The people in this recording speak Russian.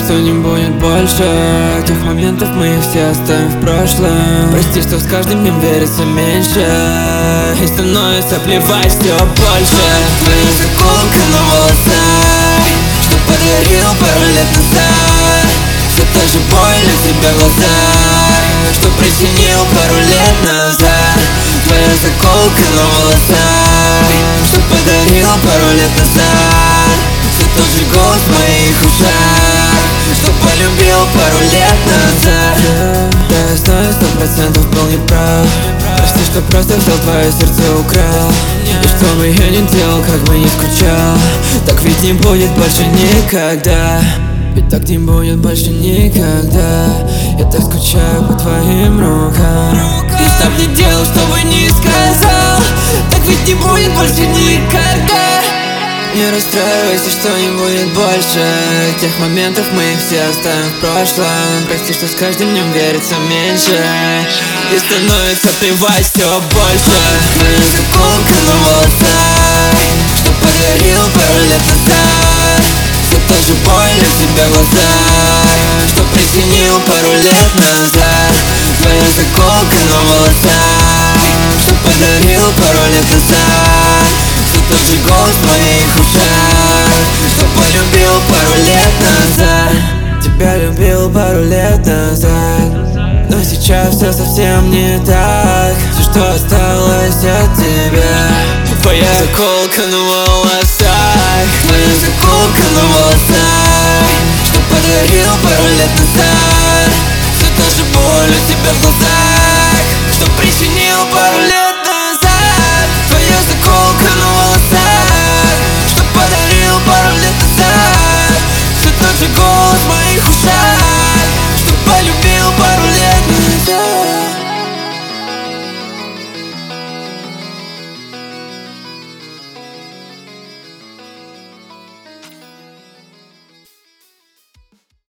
что не будет больше тех моментов, мы их все оставим в прошлом. Прости, что с каждым днем верится меньше и становится плевать все больше. Твоя заколка на волосах, что подарил пару лет назад, все та же боль на тебя в глазах, что причинил пару лет назад. Твоя заколка на волосах, что подарил пару лет назад, все тот же голос в моих ушах, что полюбил пару лет назад. Да, я знаю, 100% был неправ. Прости, что просто взял твое сердце, украл. И что бы я ни делал, как бы не скучал, так ведь не будет больше никогда. Ведь так не будет больше никогда. Я так скучаю по твоим рукам. И что б не делал, что бы не сказал, так ведь не будет больше никогда. Не расстраивайся, что не будет больше тех моментов, мы их все оставим в прошлом. Прости, что с каждым днем верится меньше и становится плевать все больше. Твоя заколка на волосах, что подарил пару лет назад, все та же боль на тебя в глазах, что причинил пару лет назад. Твоя заколка на волосах, что подарил пару лет назад, все тот же голос в моих ушах, что полюбил пару лет назад. Тебя любил пару лет назад, но сейчас все совсем не так. Все, что осталось от тебя, твоя заколка на волосах. Твоя заколка на волосах, что подарил пару лет назад,